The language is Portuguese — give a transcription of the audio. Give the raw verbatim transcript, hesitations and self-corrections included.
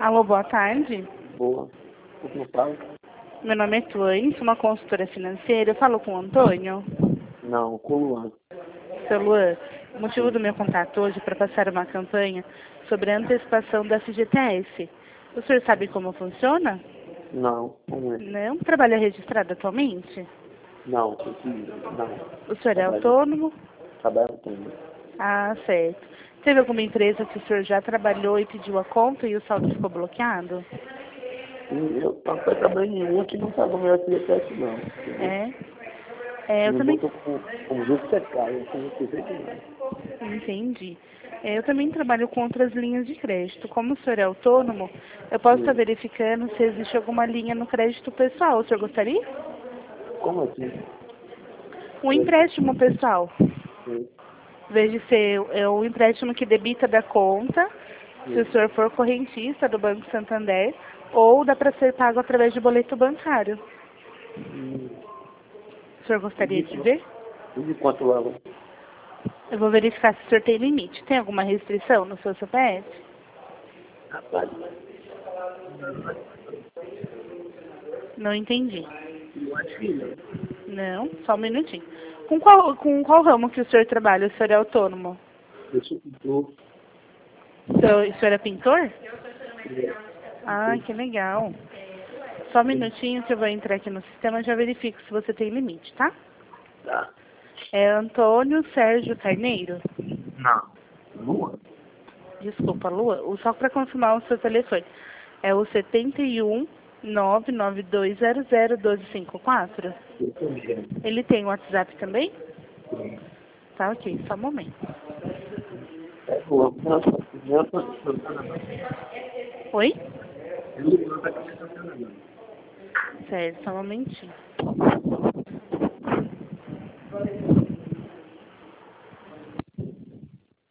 Alô, boa tarde. Boa. Como fala? Meu nome é Tuane, sou uma consultora financeira. Eu falo com o Antônio. Não, com o Luan. Seu Luan, o motivo do meu contato hoje é para passar uma campanha sobre a antecipação da F G T S. O senhor sabe como funciona? Não, como é? Não? Trabalha registrado atualmente? Não, preciso. Não. O senhor é Trabalho. autônomo? Trabalho também. Ah, certo. Teve alguma empresa que o senhor já trabalhou e pediu a conta e o saldo ficou bloqueado? E eu até trabalhei em uma que não pagou meu F G T S não. Entendeu? É? É, eu Me também... botou com, com juros secários, assim, não sei feito nada. Entendi. É, eu também trabalho com outras linhas de crédito. Como o senhor é autônomo, eu posso estar Sim. verificando se existe alguma linha no crédito pessoal. O senhor gostaria? Como assim? Um empréstimo pessoal. Sim. Em vez de ser é, um empréstimo que debita da conta, se o Sim. senhor for correntista do Banco Santander, ou dá para ser pago através de boleto bancário. Hum. O senhor E gostaria de, de ver? e de quanto ela? Eu vou verificar se o senhor tem limite. Tem alguma restrição no seu C P F? Rapaz, Não entendi. eu acho que não. Não, só um minutinho. Com qual, com qual ramo que o senhor trabalha? O senhor é autônomo? Eu sou pintor. O senhor, o senhor é pintor? É, Ah, que legal. Só um minutinho que eu vou entrar aqui no sistema e já verifico se você tem limite, tá? tá. É Antônio Sérgio Carneiro. Não. Lua? Desculpa, Lua. O- Só para confirmar o seu telefone. É o setenta e um, nove nove dois zero zero, um dois cinco quatro. Eu também. Ele tem WhatsApp também? Sim. Tá, ok. Só um momento. É boa. Nossa, não tá funcionando não. Oi? Ele não tá funcionando não. Sério, só um momentinho.